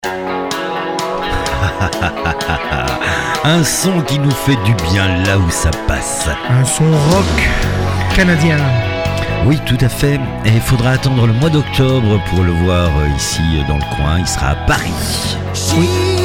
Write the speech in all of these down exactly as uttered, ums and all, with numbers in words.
Un son qui nous fait du bien là où ça passe. Un son rock canadien. Oui, tout à fait. Et il faudra attendre le mois d'octobre pour le voir ici dans le coin. Il sera à Paris. Oui.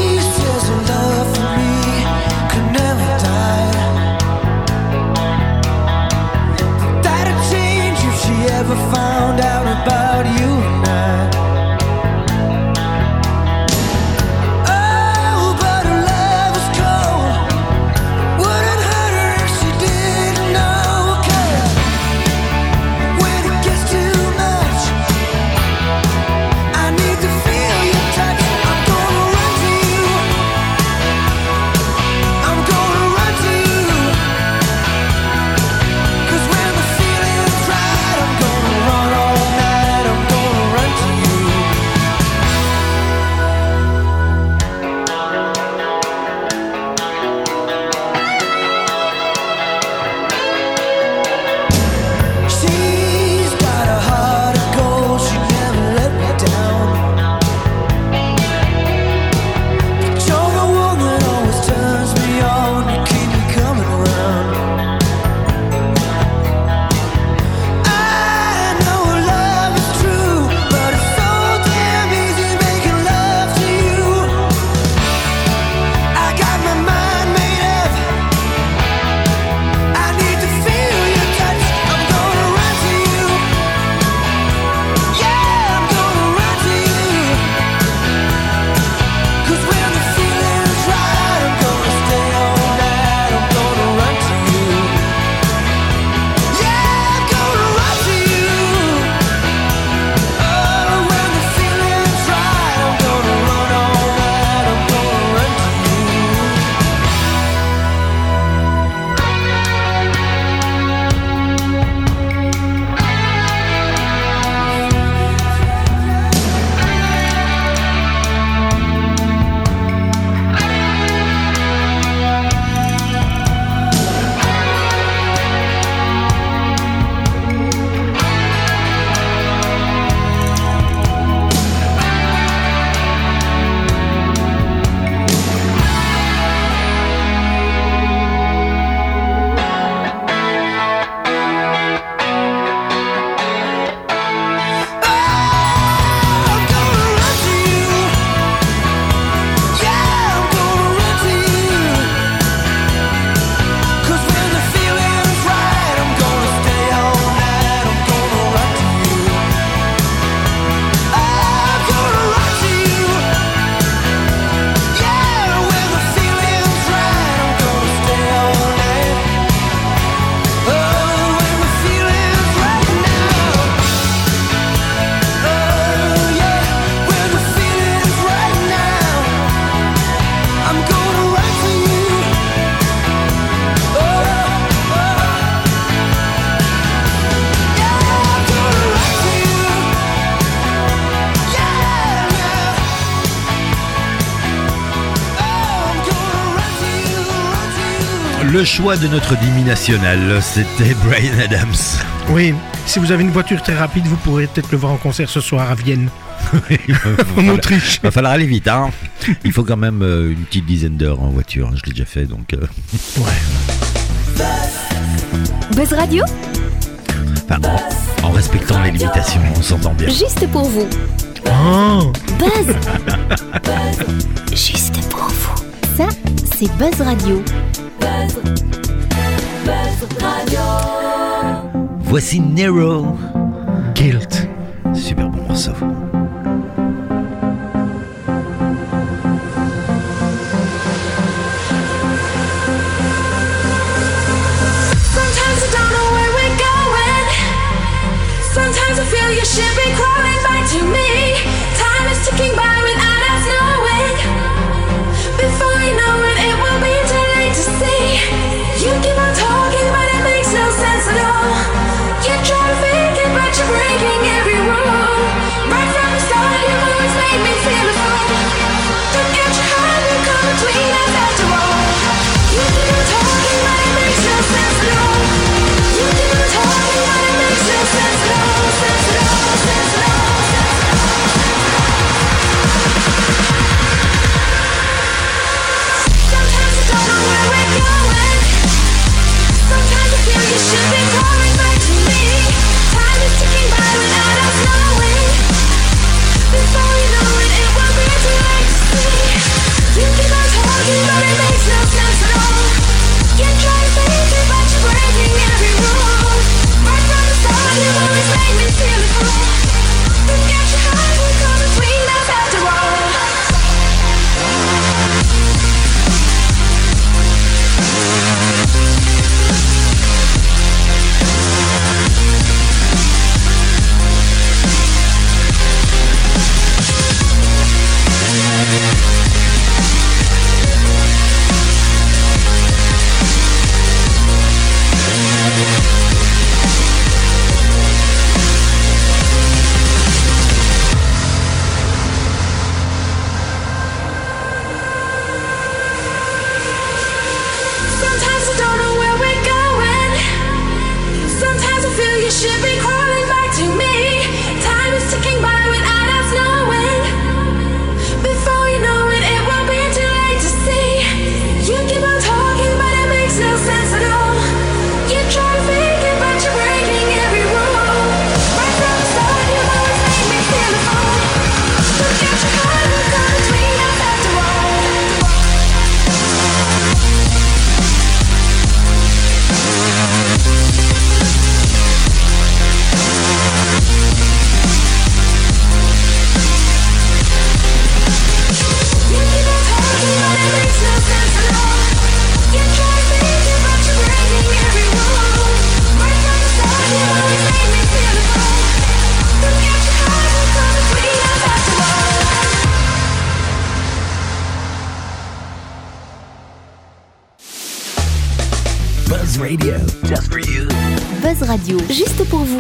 Le choix de notre demi national, c'était Bryan Adams. Oui, si vous avez une voiture très rapide, vous pourrez peut-être le voir en concert ce soir à Vienne. En Autriche. Il va falloir aller vite, hein. Il faut quand même euh, une petite dizaine d'heures en voiture, je l'ai déjà fait, donc... Euh... Ouais. Buzz Radio. Enfin, en, en respectant les limitations, on s'entend bien. Juste pour vous. Oh. Buzz. Juste pour vous. Ça, c'est Buzz Radio. Buzz. Buzz Radio. Voici Nero. Guilt. Super bon morceau. Sometimes I feel you should be crawling back to me. Time is ticking by without us knowing. Before you know it, it will be too late to see. You keep on talking, but it makes no sense at all. You try to fake it, but you're breaking every rule. Right from Buzz Radio, just for you. Buzz Radio, juste pour vous.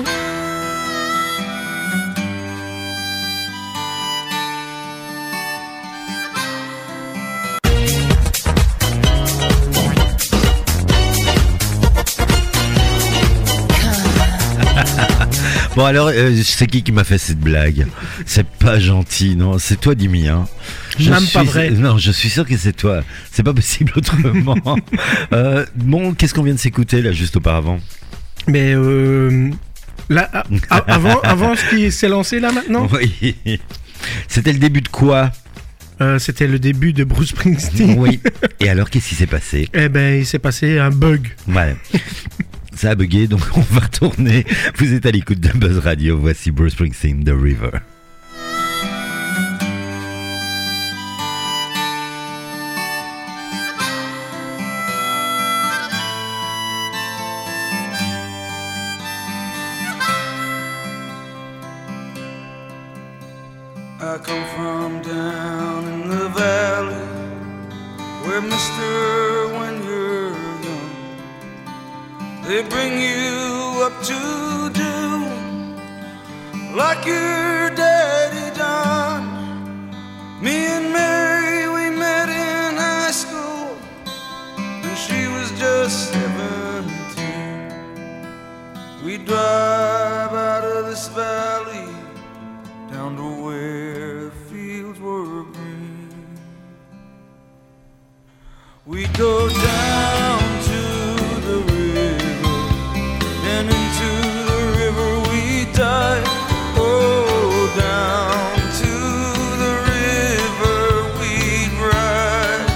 Bon alors, euh, c'est qui qui m'a fait cette blague? C'est pas gentil, non? C'est toi, Dimi, hein? Je Même suis... pas vrai. Non, je suis sûr que c'est toi. C'est pas possible autrement. euh, bon, qu'est-ce qu'on vient de s'écouter là, juste auparavant? Mais euh, là, a- a- avant, avant ce qui s'est lancé là maintenant, Oui. C'était le début de quoi? euh, c'était le début de Bruce Springsteen. Oui. Et alors, qu'est-ce qui s'est passé? Eh ben, il s'est passé un bug. Ouais. Ça a bugué, donc on va retourner. Vous êtes à l'écoute de Buzz Radio. Voici Bruce Springsteen, The River. I come from down in the valley where, mister, when you're young, they bring you up to do like your daddy done. Me and Mary, we met in high school and she was just seventeen. We drive out of this valley down to where fields were green. We go down to the river, and into the river we dive. Oh, down to the river we ride.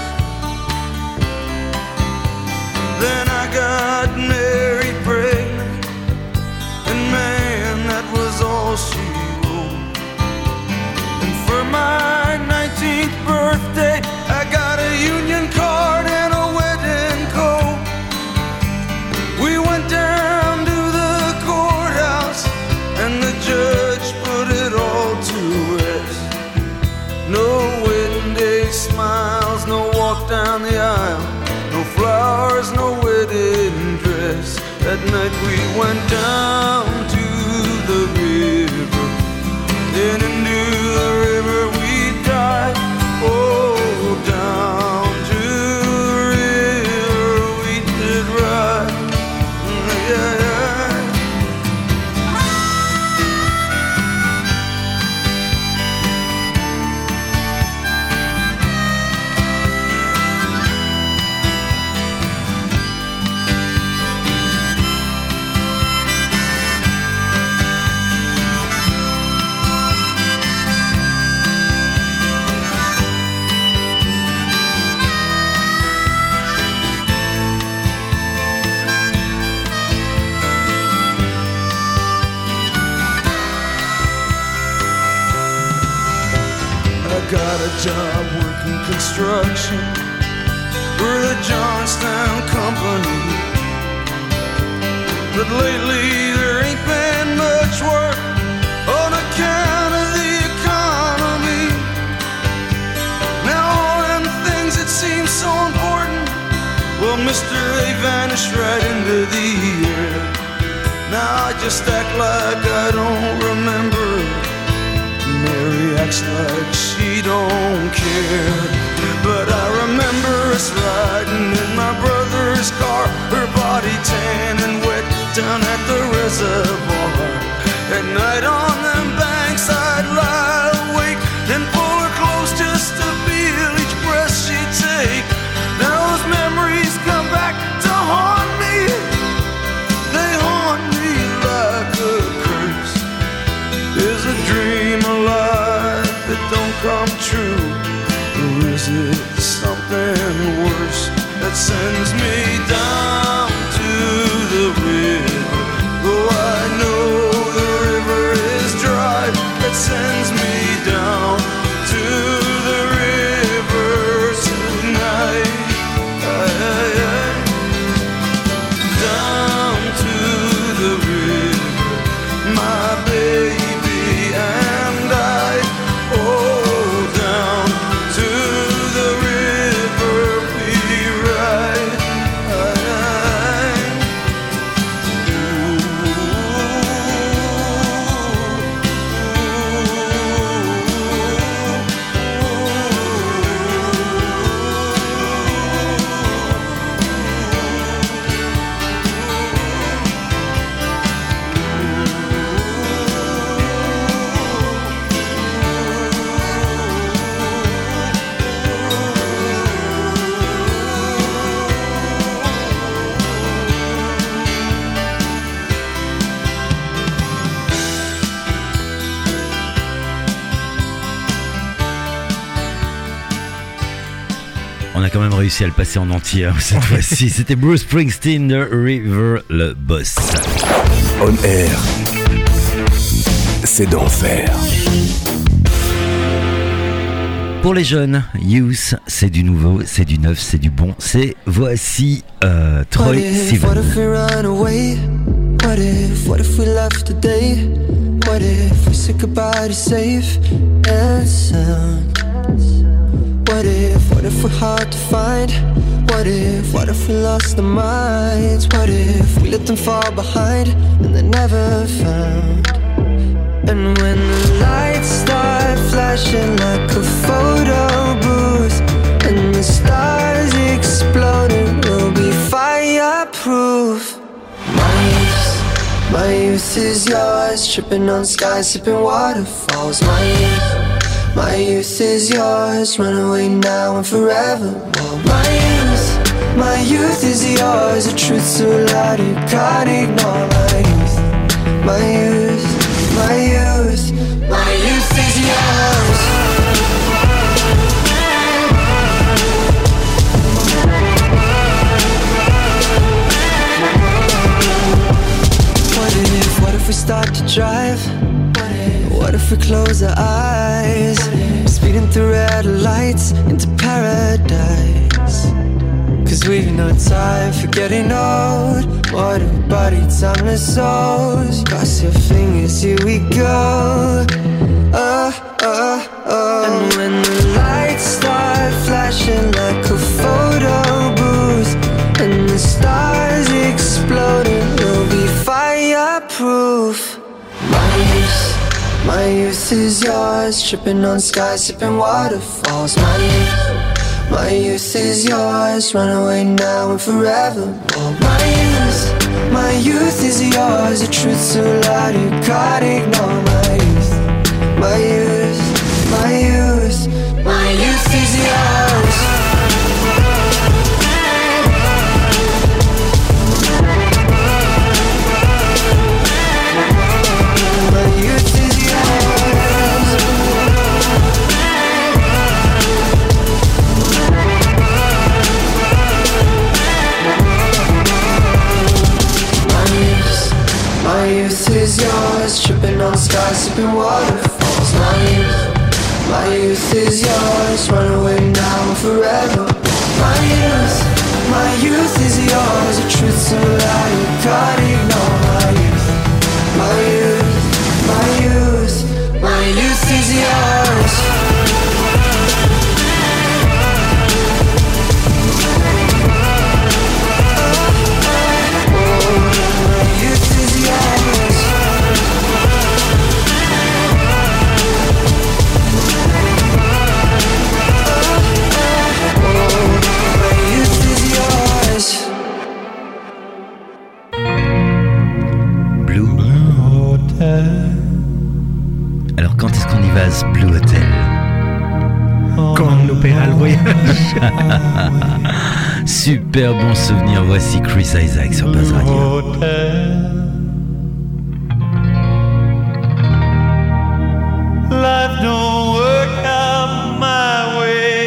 Then I got married pregnant, and man, that was all she wrote. And for my nineteenth birthday, I got a union card and a wedding coat. We went down to the courthouse, and the judge put it all to rest. No wedding day smiles, no walk down the aisle, no flowers, no wedding dress. That night we went down to the river, then into the river we dive. Oh, down to the river we did ride. Yeah, yeah. I got a job working construction for the Johnstown Company, but lately there ain't been much work on account of the economy. Now all them things that seem so important, well, mister, they vanished right into the air. Now I just act like I don't remember. Mary acts like she don't care. But I remember us riding in my brother's car, her body tan and wet down at the reservoir. At night on them banks I'd lie awake and pull her close just to feel each breath she'd take. Now those memories come back to haunt me. They haunt me like a curse. Is a dream alive that don't come true, or is it something worse that sends me down to the river? Oh, I know the river is dry, that sends me down to the river tonight. Aye, aye, aye. Down to the river, my baby and I. Oh, down to the river we ride. Aye, On a quand même réussi à le passer en entier hein, cette fois-ci. C'était Bruce Springsteen, The River, le boss. On Air, c'est d'enfer. Pour les jeunes, Youth, c'est du nouveau, c'est du neuf, c'est du bon. C'est voici euh, Troy Sivan. What if we run away? What if, what if we left today? What if we said goodbye to safe and sound? What if, what if we're hard to find? What if, what if we lost our minds? What if we let them fall behind and they're never found? And when the lights start flashing like a photo booth and the stars exploding, we'll be fireproof. My youth, my youth is yours, tripping on skies, sipping waterfalls. My youth, my youth is yours, run away now and forever. My youth, my youth is yours, a truth so loud you can't ignore. My youth, my youth. My youth, my youth is yours. What if, what if we start to drive? What if, what if we close our eyes? Speeding through red lights into paradise. Cause we've no time for getting old. What a body, timeless souls. Cross your fingers, here we go. Oh, oh, oh. And when the lights start flashing like a photo booth and the stars exploding, we'll be fireproof. My youth, my youth is yours, tripping on skies, sipping waterfalls. My youth, my youth is yours, run away now and forever. My youth, my youth is yours, a truth so loud you can't ignore. My youth, my youth, my youth, my youth is yours. My youth is yours, tripping on skies, sipping waterfalls. My youth, my youth is yours, run away now and forever. My youth, my youth is yours, a truth so loud you can't ignore. My youth, my youth, my youth, my youth is yours. Alors quand est-ce qu'on y va à ce Blue Hotel? Quand on nous paiera le voyage. Super bon souvenir, voici Chris Isaak sur Buzz Radio. Life don't work out my way.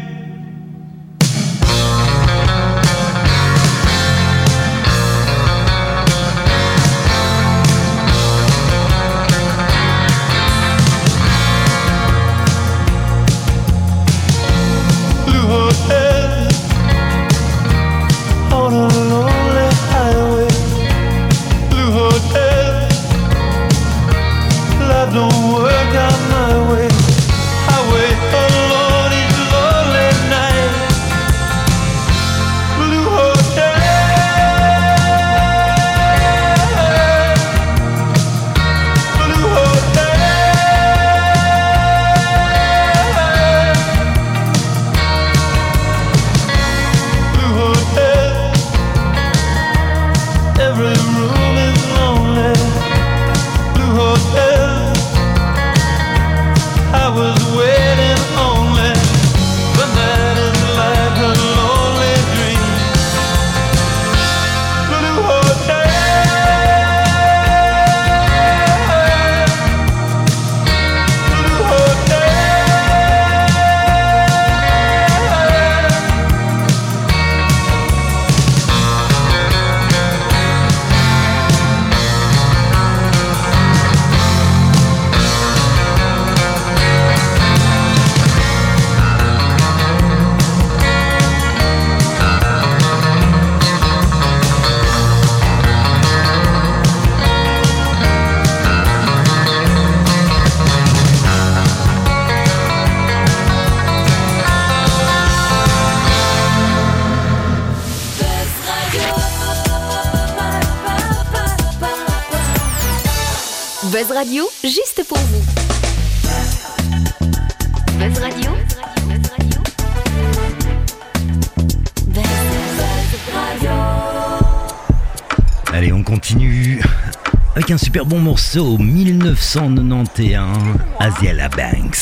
Blue Hotel on a lonely highway. Buzz Radio, juste pour vous. Buzz Radio. Buzz Radio. Buzz Radio. Allez, on continue avec un super bon morceau, dix-neuf cent quatre-vingt-onze, Azealia Banks.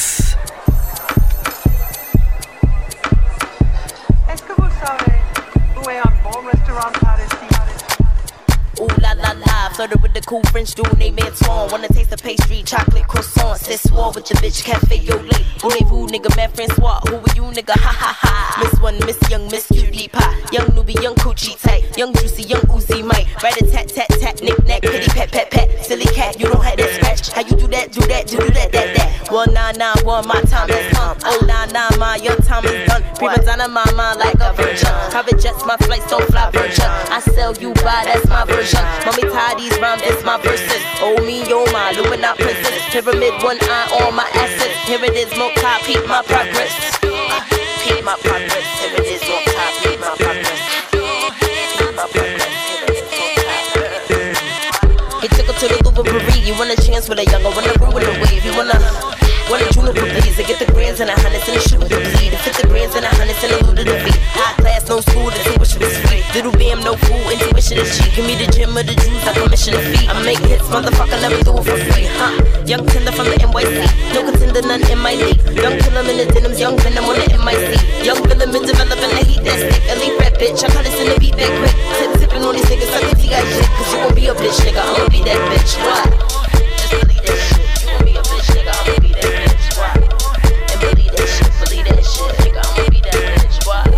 Est-ce que vous savez où est un bon restaurant par ici? Ooh la la la, flirted with the cool French dude named Antoine. Wanna taste the pastry, chocolate croissant. Said swore with your bitch, cafe yo late. Voulez-vous, nigga, man, Francois? Who are you, nigga? Ha ha ha. Miss one, miss young, miss cutie pie. Young newbie, young coochie tight. Young juicy, young Uzi Mike. Right a tat tat tat, knick knack, kitty pat pat pat. Silly cat, you don't have that scratch. How you do that, do that, do do that, that, that. One nine nine one, my time is come. Oh nine nine, my your time is done. Prima donna, my mind like a virgin. Private jets, my flights don't fly virgin. I sell you by, that's my version. Mommy tie these rhymes, it's my verses. Oh me, oh my, Illuminati princess. Pyramid, one eye on my assets. Here it is, multi, peep my progress. Uh, peep my progress. Here it is, multi, peep my progress. Peep my progress. Here it is, multi. He took her to the Louvre Paris. You want a chance with a younger, wanna ruin the wave. You wanna, wanna juniper please. I get the grands and the hundreds and the shoot the bleed. Fit the grands and the hundreds and the loot of the beat. High class, no school, the tuition is free. Little bam, no fool, intuition is cheap. Give me the gym or the juice, I commission the fee. I make hits, motherfucker, never do it for free, huh? Young tender from the N Y C, no contender, none in my league. Young killer in the denims, young venom on the M I C. Young villain been developing the heat that stick. Elite rap bitch, I cut this in the beat that quick. Tip tipping on these niggas, suck the T I shit. Cause you gon' be a bitch, nigga, I'ma be that bitch. What? Just believe that shit. You gon' be a bitch, nigga, I'ma be that bitch. What? And believe that shit, believe that shit, nigga, I'ma be that bitch. What?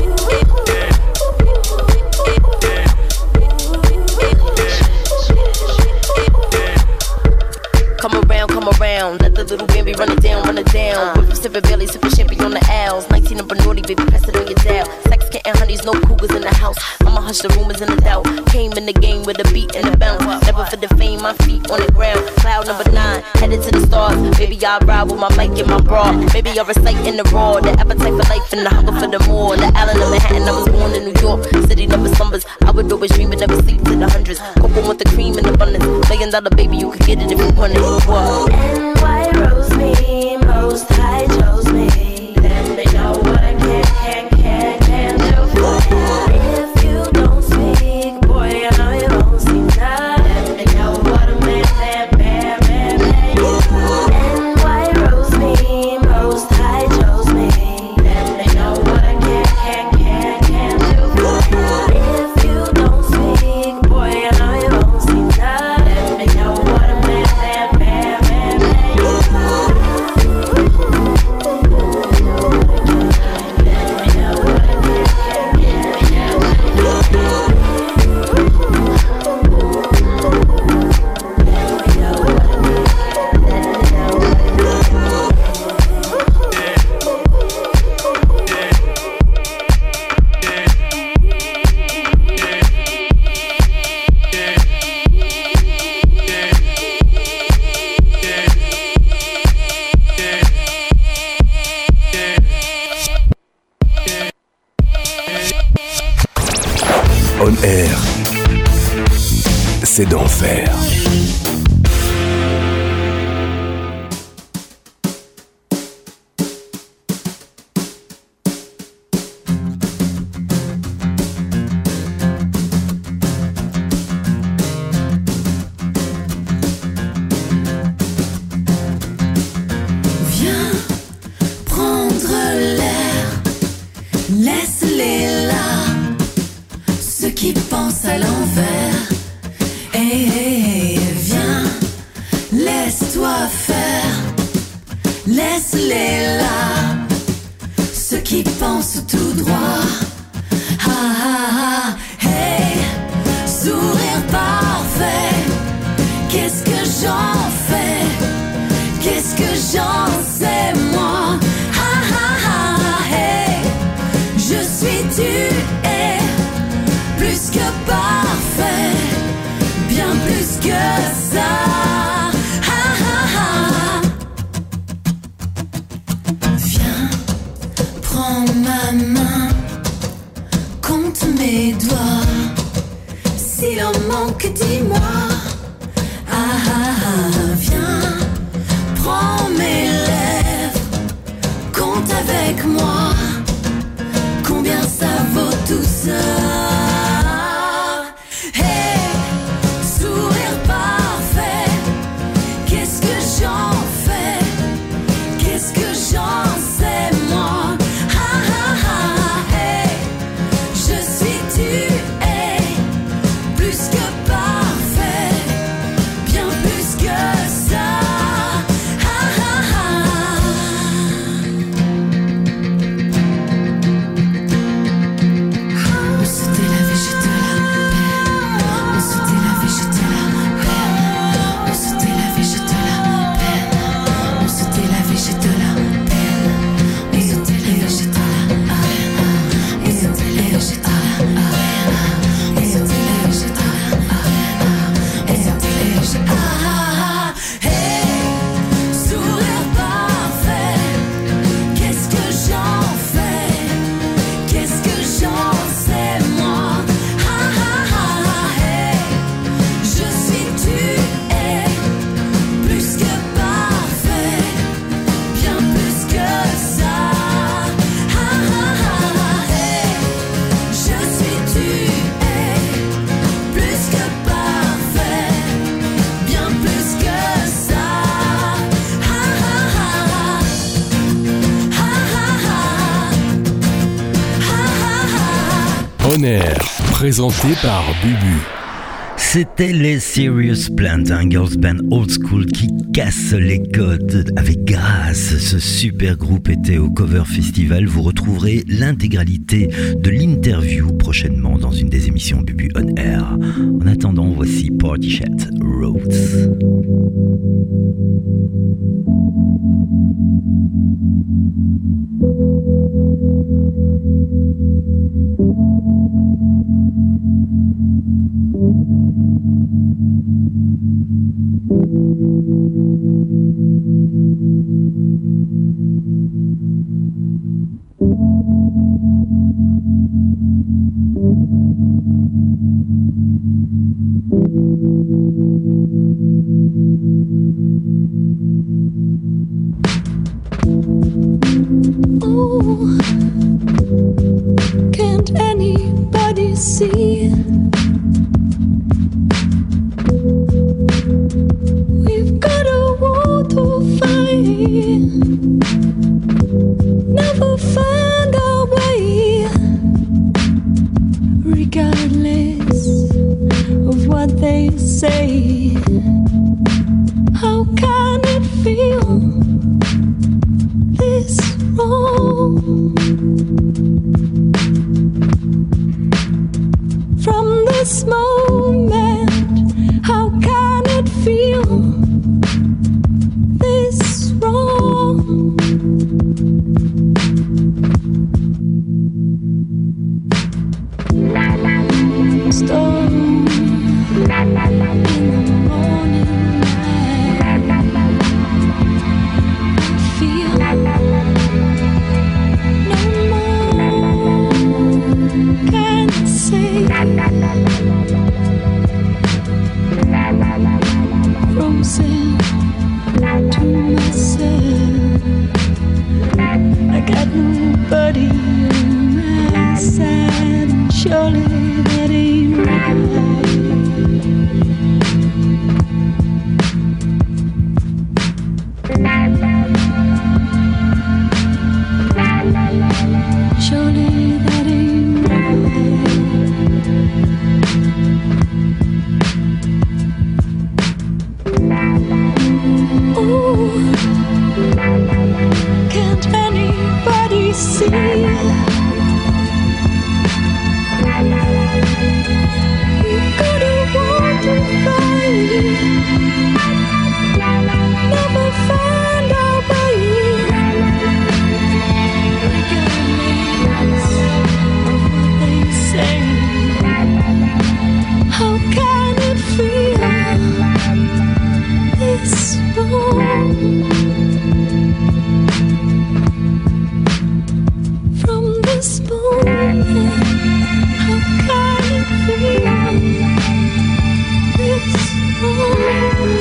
Come around, come around, let the little baby run it down, run it down. Whip sipping belly, sipping champagne on the owls. nineteen number naughty, baby, press it on your dial. Sex getting honeys, no cougars in the house. I'ma hush the rumors and the doubt. Came in the game with a beat and a bounce. Never for the fame, my feet on the ground. Cloud number nine, headed to the stars. Baby, I ride with my mic and my bra. Maybe I recite in the raw. The appetite for life and the hunger for the more. The island of Manhattan, I was born in New York. City never slumbers. I would always dream but never sleep to the hundreds. Cocoa with the cream in abundance. Million dollar baby, you could get it if you want it. What? N Y rose me, most high chose me. Then they know what I can, can, can, can do. If you don't speak, boy, I know you won't see none. Then they know what a man, man, man, man, man. N Y rose me, most high chose me. Then they know what I can, can, can, can do. If you don't speak, boy, I know you won't see none. Then they know what a man, man, man, man, man. On Air, c'est d'enfer. Viens prendre l'air, laisse-les là. Ceux qui pensent à l'envers, hey, hey, hey, viens, laisse-toi faire, laisse-les là. Ceux qui pensent tout droit, ah ah ah, hey, sourire parfait. Qu'est-ce que j'en fais? Qu'est-ce que j'en sais moi? Ah ah ah, hey, je suis tu es. Plus que parfait, bien plus que ça. Ah, ah, ah. Viens, prends ma main, compte mes doigts. S'il en manque, dis-moi. ah, ah, viens, prends mes lèvres, compte avec moi, combien ça vaut tout ça. Hey, sourire parfait, qu'est-ce que j'en fais, qu'est-ce que j'en sais moi. Ah ah ah, hey, je suis tu es plus que parfait, bien plus que ça. Ah ah ah. On s'était lavé, j'étais la peine. On s'était lavé, j'étais la peine. On s'était lavé, j'étais la peine. On s'était lavé, j'étais la peine. On s'était lavé, j'étais la peine. On s'était lavé, j'étais la peine. On s'était lavé, j'étais la peine. On s'était lavé, j'étais la peine. Hey, sourire parfait, qu'est-ce que j'en fais, qu'est-ce que j'en sais moi. Ah ah ah, hey, je suis tu es plus que parfait, bien plus que ça. Ah ah ah, hey, je suis tu es plus que parfait, bien plus que ça. Ah ah ah, ah ah ah, ah ah. On Air, présenté par Bubu. C'était les Serious Plant, un girls band old school qui casse les codes avec grâce. Ce super groupe était au Cover Festival. Vous retrouverez l'intégralité de l'interview prochainement dans une des émissions Bubu On Air. En attendant, voici Portishead Roads. Oh, can't anybody see? We've got a war to fight, never find our way, regardless of what they say. How can it feel this wrong? From this moment, how can it feel this wrong? Storm in the morning light, feel no more, can't say. Frozen to myself, I got nobody on my side, and surely that ain't right. Surely that ain't right. Ooh, can't anybody see? We've got a war to fight, never find our way, regardless of what they say. How can it feel this wrong? From this moment, how can it feel this wrong?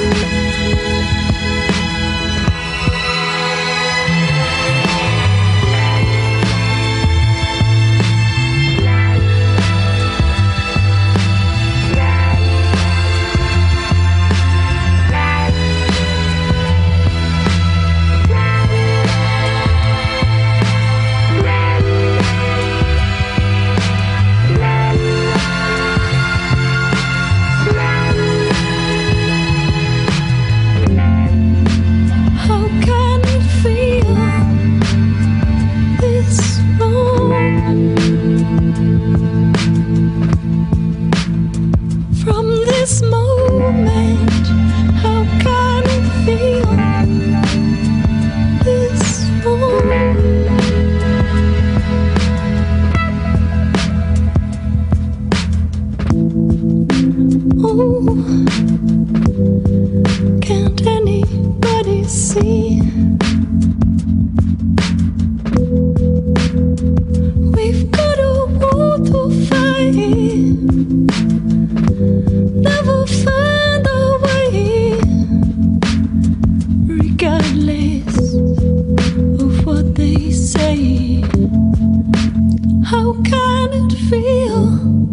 how can it feel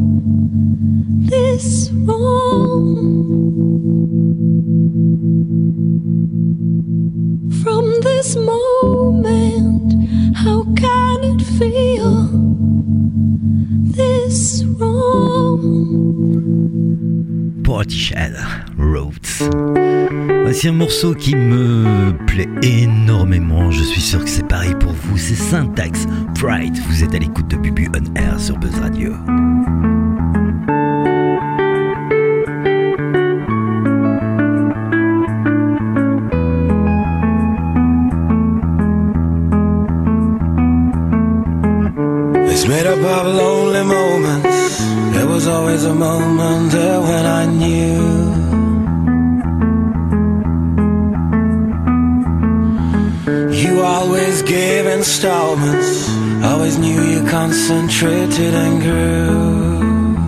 this wrong? From this moment, how can it feel this wrong? Portishead, Roads. Voici un morceau qui me plaît énormément. Je suis sûr que c'est pareil pour vous. C'est Syntax, Pride. Vous êtes à l'écoute de Bubu On Air sur Buzz Radio. It's made up of lonely moments. There was always a moment there when I knew you always gave installments. Always knew you concentrated and grew.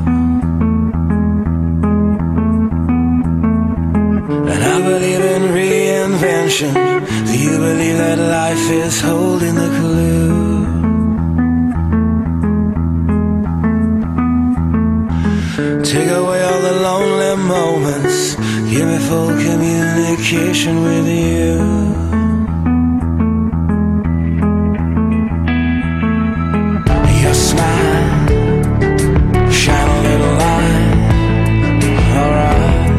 And I believe in reinvention. Do you believe that life is holding the clue? Take away all the lonely moments. Give me full communication with you. Your smile, shine a little light. Alright.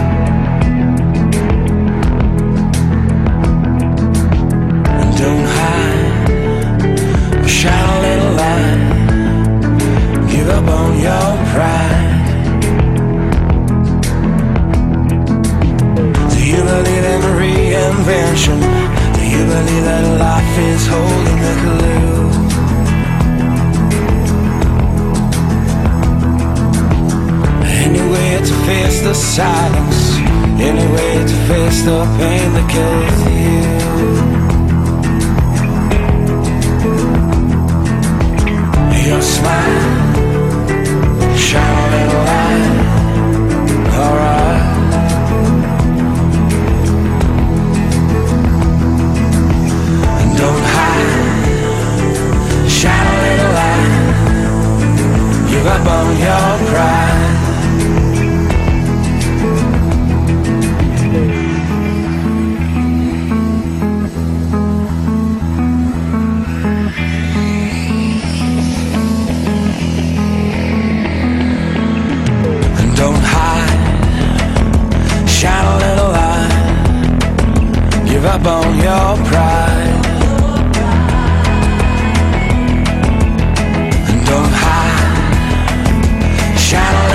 And don't hide. Shine a little light. Give up on your pride. Do you believe in reinvention? Do you believe that life is holding the clue? Any way to face the silence, any way to face the pain that kills you. Your smile, shine a little light. Alright. Don't hide, shine a little light. Give up on your pride. And don't hide, shine a little light. Give up on your pride. Don't hide, shine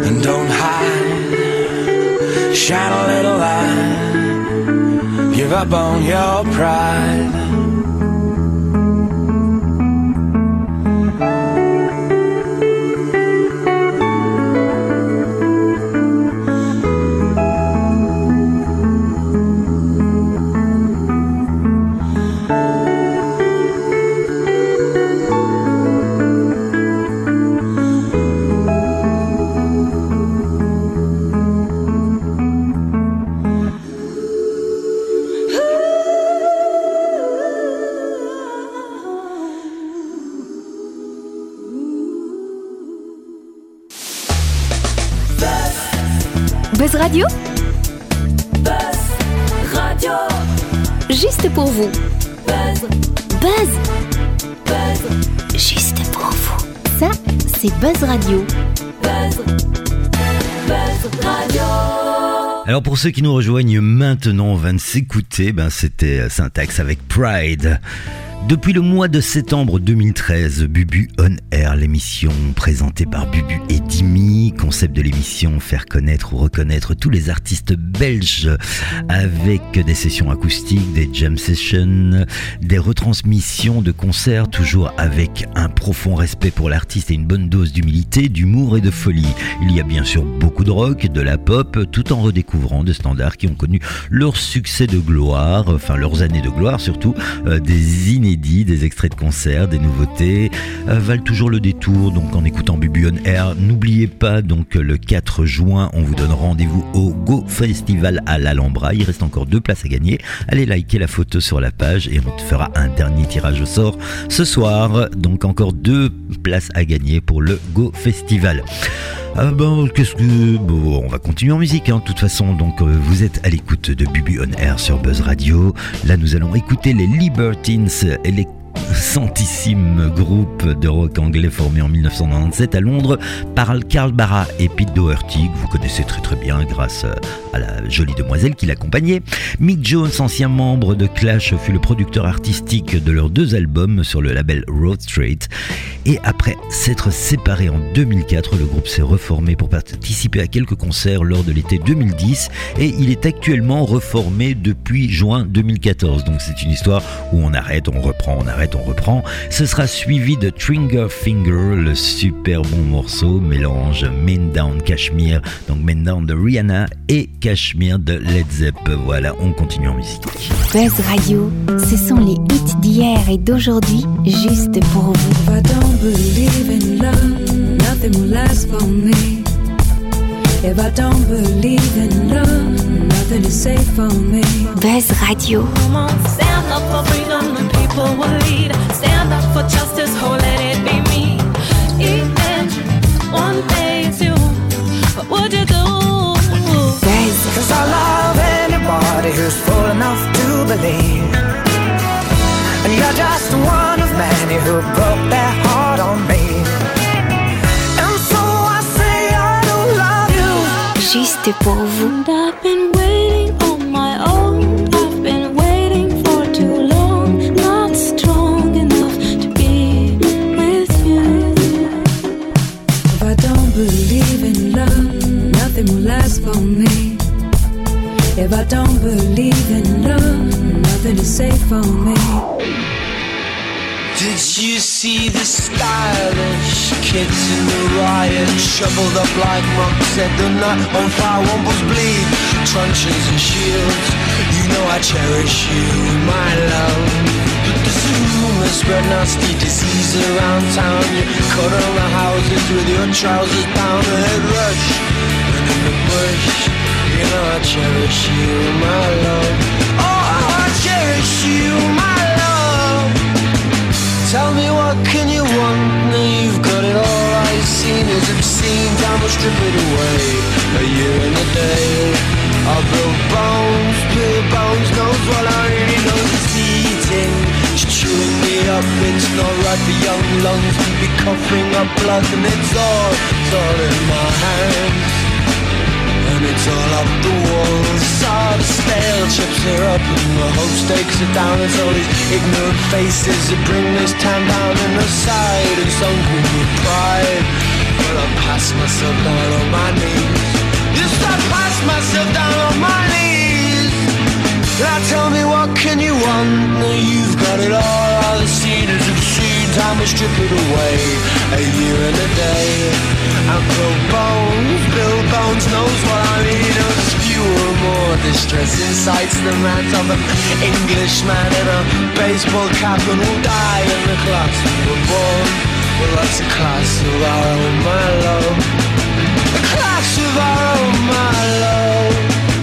and don't hide. Shine a little light. Give up on your pride. Buzz Radio, Buzz Radio, juste pour vous. Buzz, Buzz, Buzz, juste pour vous. Ça, c'est Buzz Radio. Buzz, Buzz Radio. Alors pour ceux qui nous rejoignent maintenant, on vient de s'écouter, ben c'était Syntax avec Pride. Depuis le mois de septembre deux mille treize, Bubu On Air, l'émission présentée par Bubu et Dimi. Concept de l'émission, faire connaître ou reconnaître tous les artistes belges avec des sessions acoustiques, des jam sessions, des retransmissions de concerts, toujours avec un profond respect pour l'artiste et une bonne dose d'humilité, d'humour et de folie. Il y a bien sûr beaucoup de rock, de la pop, tout en redécouvrant des standards qui ont connu leur succès de gloire, enfin leurs années de gloire surtout, euh, des inédits, des extraits de concerts, des nouveautés, euh, valent toujours le détour. Donc en écoutant Bubu On Air, n'oubliez pas donc le quatre juin, on vous donne rendez-vous au Go Festival à l'Alhambra. Il reste encore deux places à gagner. Allez liker la photo sur la page et on te fera un dernier tirage au sort ce soir. Donc encore deux places à gagner pour le Go Festival. Ah ben, qu'est-ce que... Bon, on va continuer en musique, hein, de toute façon. Donc, euh, vous êtes à l'écoute de Bubu On Air sur Buzz Radio. Là, nous allons écouter les Libertines, électrantissime groupe de rock anglais formé en dix-neuf cent quatre-vingt-dix-sept à Londres par Carl Barât et Pete Doherty, que vous connaissez très très bien grâce à la jolie demoiselle qui l'accompagnait. Mick Jones, ancien membre de Clash, fut le producteur artistique de leurs deux albums sur le label Road Straight. Et après s'être séparé en deux mille quatre, le groupe s'est reformé pour participer à quelques concerts lors de l'été deux mille dix et il est actuellement reformé depuis juin deux mille quatorze. Donc c'est une histoire où on arrête, on reprend, on arrête, on reprend. Ce sera suivi de Trigger Finger, le super bon morceau, mélange Men Down Kashmir, donc Men Down de Rihanna et Kashmir de Led Zepp. Voilà, on continue en musique. Buzz Radio, ce sont les hits d'hier et d'aujourd'hui, juste pour vous. If I don't believe in love, nothing will last for me. If I don't believe in love, nothing is safe for me. Buzz Radio. Come on, stand up for freedom and people will lead. Stand up for justice, oh let it be me. Even one day too, what would you do? Buzz. Cause I love anybody who's full enough to believe. And you're just one of many who broke their heart on me. And so I say I don't love you. Juste pour vous. And I've been waiting on my own. I've been waiting for too long. Not strong enough to be with you. If I don't believe in love, nothing will last for me. If I don't believe in love, nothing is safe for me. Did you see the stylish kids in the riot? Shoveled up like monks, set the night on fire, wombos bleed, truncheons and shields. You know I cherish you, my love. But there's a rumor spread nasty disease around town. You cut on the houses with your trousers down, a head rush, and in the bush. You know I cherish you, my love. Oh, I cherish you, my love. Tell me what can you want, now you've got it all. All you've seen is obscene, time will strip it away. A year and a day, I'll build bones, peel bones, knows what I really know is eating. It's chewing me up, it's not right for young lungs to be coughing up blood. And it's all, it's all in my hands. And it's all up the walls. All the stale chips are up and the hope stakes are down. It's all these ignorant faces that bring this town down. And aside and sunken with pride. but I pass myself down on my knees. Yes, I pass myself down on my knees. Now tell me, what can you want? Now you've got it all, all the cedars have seen. Time will strip it away, a year and a day. And Bill Bones, Bill Bones knows what I mean. There's fewer, more distressing sights than that of an Englishman in a baseball cap and will die in the class we were born. Well, that's a class of our own, my love. A class of our own, my love.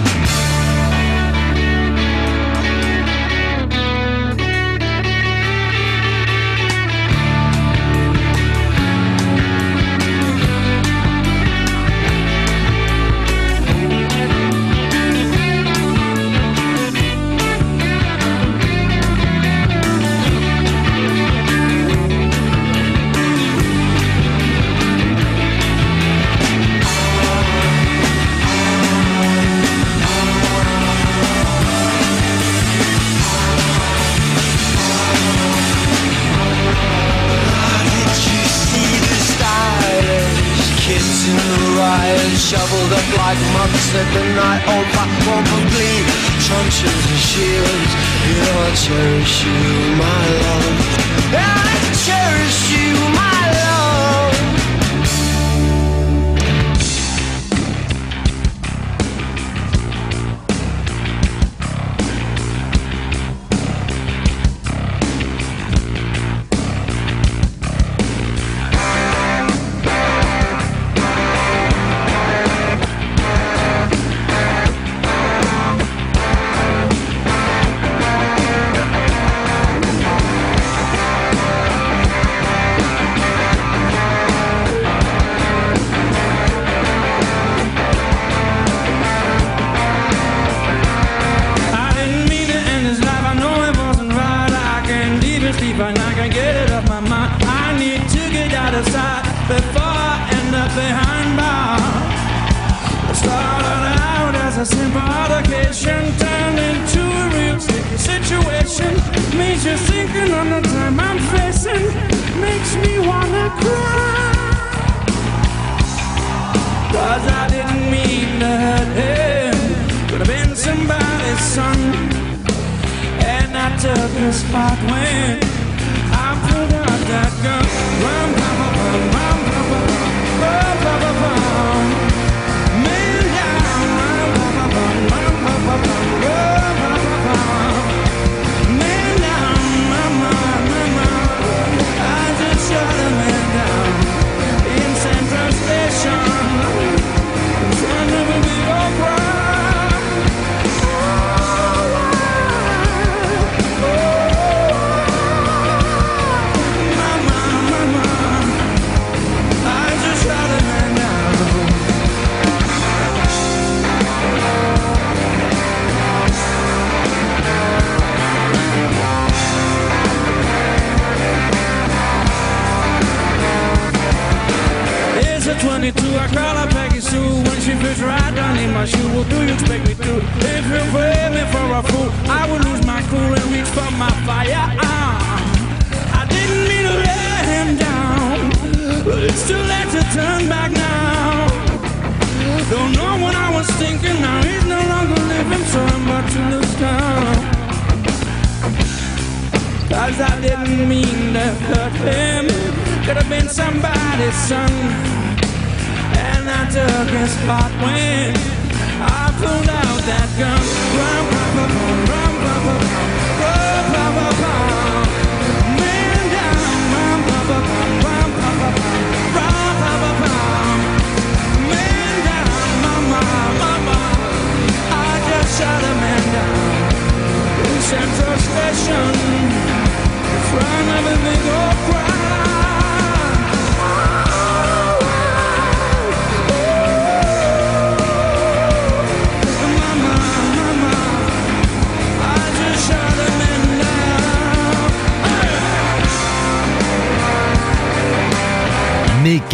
Shoveled up like months at the night on platform complete. Truncheons and shields. You know I cherish you, my love. I cherish you, my love.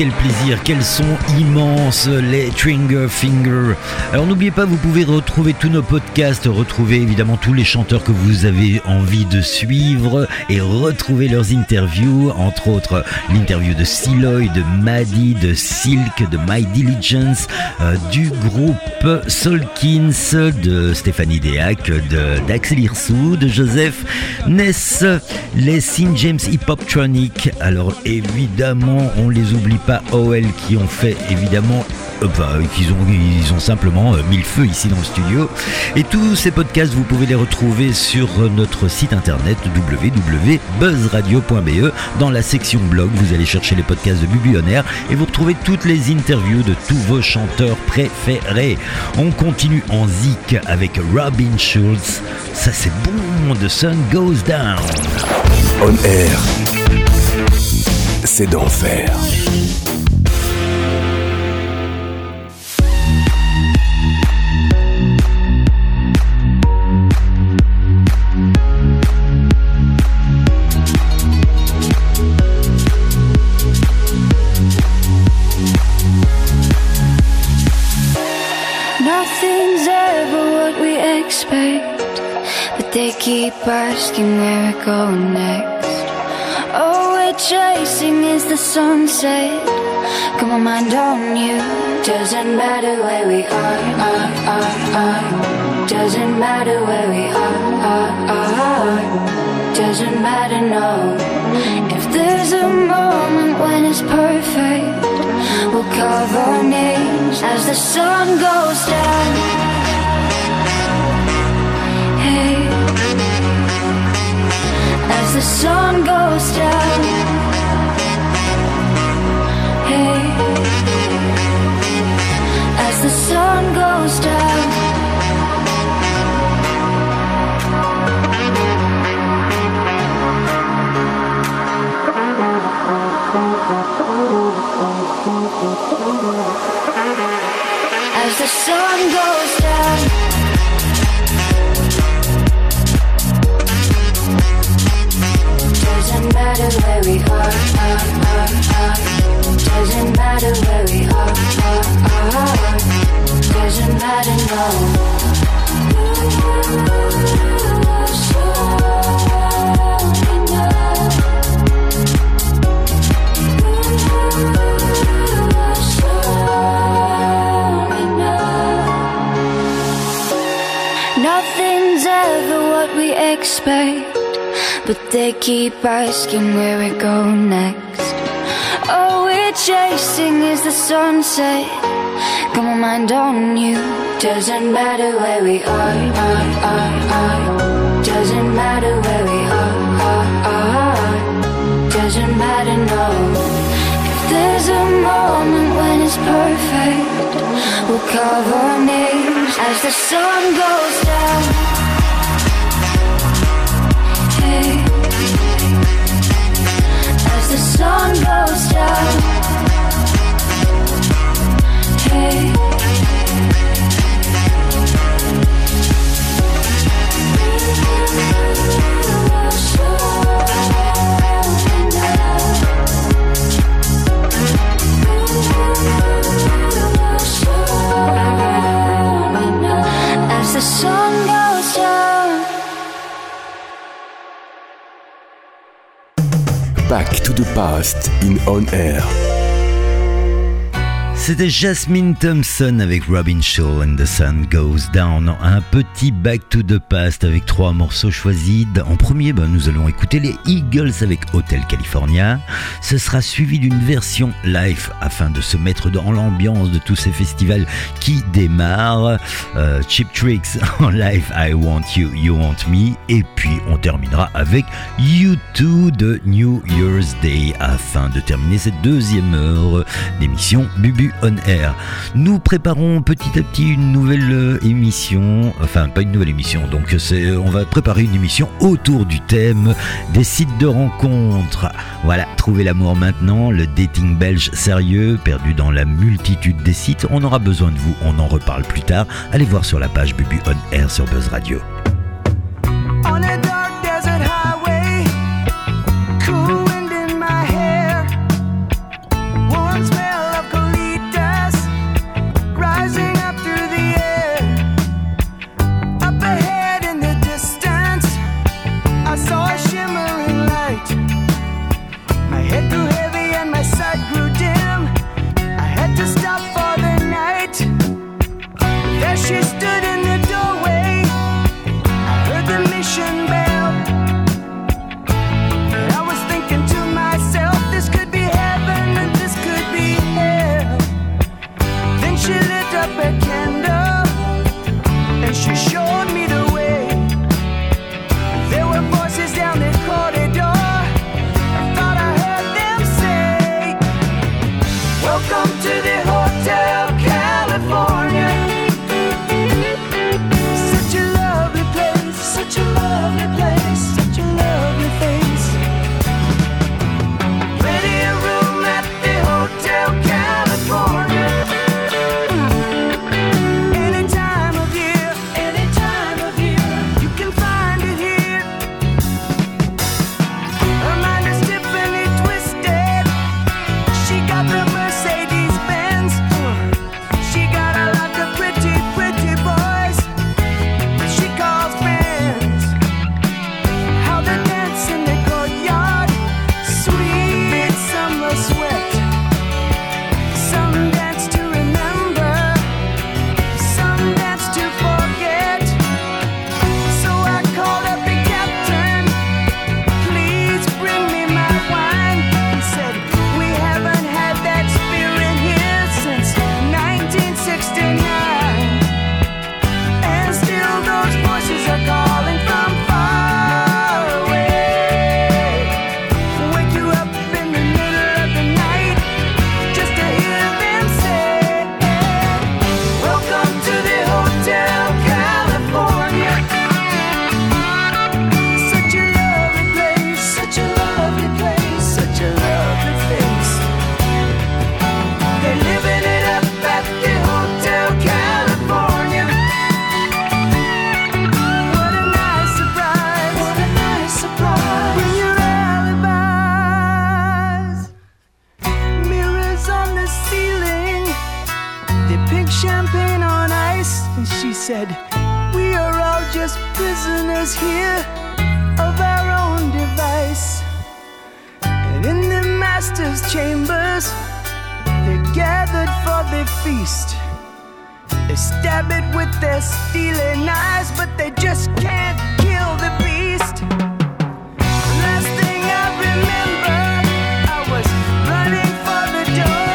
quel plaisir, quels sont immenses les Trigger Finger. Alors n'oubliez pas, vous pouvez retrouver tous nos podcasts, retrouver évidemment tous les chanteurs que vous avez envie de suivre et retrouver leurs interviews, entre autres l'interview de Siloy, de Maddie, de Silk, de My Diligence, euh, du groupe Soulkins, de Stéphanie Deac, de, d'Axel Hirsou, de Joseph Ness, les Saint James Hip Hop Tronic. Alors évidemment, on les oublie pas, O L qui ont fait évidemment Enfin, qu'ils ont, ils ont simplement mis le feu ici dans le studio. Et tous ces podcasts, vous pouvez les retrouver sur notre site internet w w w point buzz radio point b e. Dans la section blog, vous allez chercher les podcasts de Bubu On Air et vous retrouvez toutes les interviews de tous vos chanteurs préférés. On continue en zik avec Robin Schulz. Ça c'est bon, The Sun Goes Down. On Air, c'est d'enfer. Nothing's ever what we expect, but they keep asking where we're going next. All we're chasing is the sunset. Got my mind on you. Doesn't matter where we are, are, are, are. Doesn't matter where we are, are, are. Doesn't matter, no. If there's a moment when it's perfect, we'll carve our names as the sun goes down. Hey, as the sun goes down. Hey, as the sun goes down. As the sun goes down. Doesn't matter where we are, are, are, are. Doesn't matter where we are, are, are. Doesn't matter, no. Nothing's ever what we expect, but they keep asking where we're going next. All we're chasing is the sunset. Got my mind on you. Doesn't matter where we are, are, are, are. Doesn't matter where we are, are, are. Doesn't matter, no. If there's a moment when it's perfect, we'll carve our names as the sun goes down. Hey, as the sun goes down. Hey, as the sun goes down. Back to the past in On Air. C'était Jasmine Thompson avec Robin Shaw and The Sun Goes Down. Un petit Back to the Past avec trois morceaux choisis. En premier, ben, nous allons écouter les Eagles avec Hotel California. Ce sera suivi d'une version live afin de se mettre dans l'ambiance de tous ces festivals qui démarrent. Euh, Cheap Tricks en live, I Want You, You Want Me. Et puis on terminera avec U deux de New Year's Day afin de terminer cette deuxième heure d'émission Bubu On Air. Nous préparons petit à petit une nouvelle émission, enfin pas une nouvelle émission, donc c'est, on va préparer une émission autour du thème des sites de rencontres. Voilà, trouver l'amour maintenant, le dating belge sérieux, perdu dans la multitude des sites. On aura besoin de vous, on en reparle plus tard. Allez voir sur la page Bubu On Air sur Buzz Radio. On a dark desert highway, cool wind in my hair, warm And she said, we are all just prisoners here of our own device. And in the master's chambers, they're gathered for the feast. They stab it with their steely knives, but they just can't kill the beast. The last thing I remember, I was running for the door.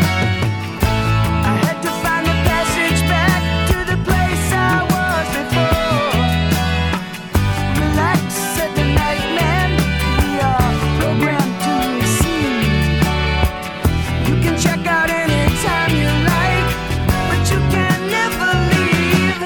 I had to find the passage back to the place I was before. Relax, said the night man, we are programmed to receive. You can check out anytime you like, but you can never leave.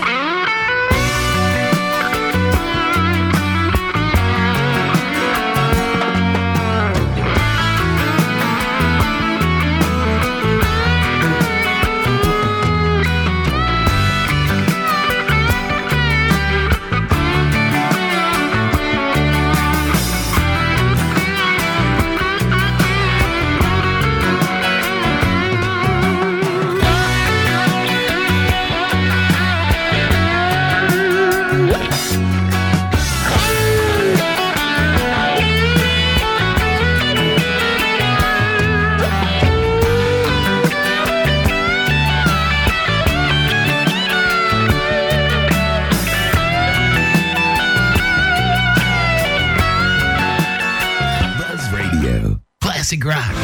Buzz Radio, classic rock.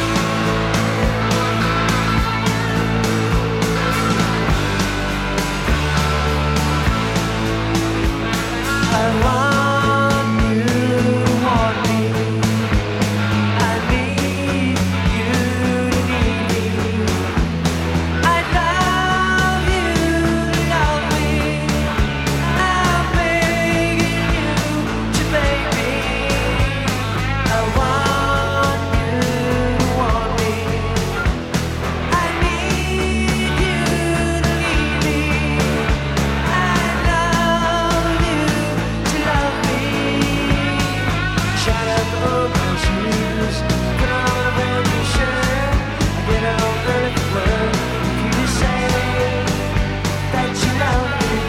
I want you to want me. I need you to need me. I love you to love me. I'm begging you to beg me. I want you to want me. I need you to need me. I love you to love me. Shut up, open shoes. Put on a brand new shirt. I get out early for work. If you say that you love me,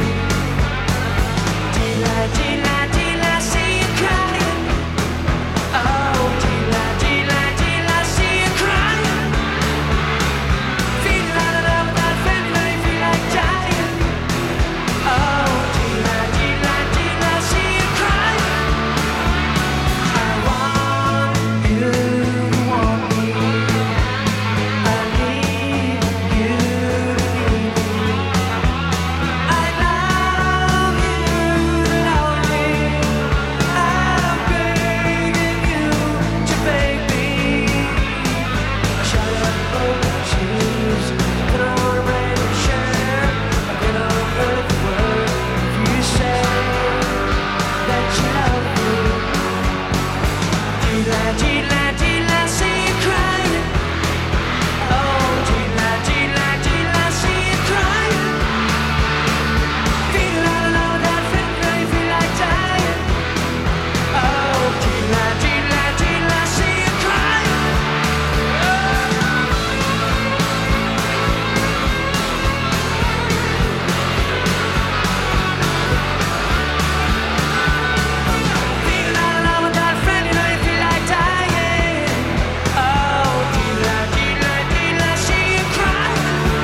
till I, till I, till I see you crying. Oh, till I, till I, till I see you crying. Feel like I love that family, I feel like dying. Oh, till I, till I, till I see you crying. I want you to want me. I need you to need me. I love you to love me. I'm begging you to beg me. Shut up, open shoes. Put on a brand new shirt. I get up early for work. If you say that you love me, till I, till I, till I see you crying. Oh, till I, till I, till I see you crying. Feel like I love that feeling, I feel like dying. Oh, till I, till I, till I see you crying. Feel like I love that feeling, I feel like dying. Oh, till I, till I, till I see you crying.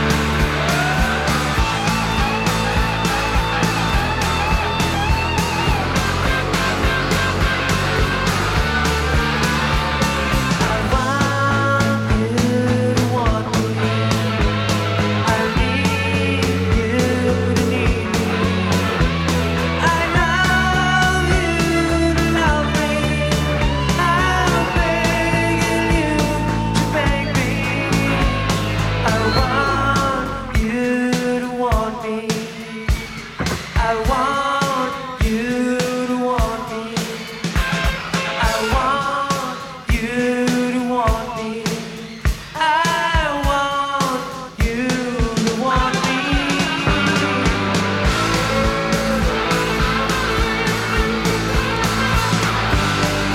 I want you to want me. I need you to need me. I love you to love me. I'm begging you to beg me. I want you to want me. I want you to want me. I want you to want me. I want you to want me.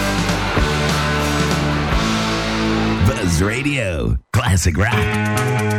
Buzz Radio, classic rock.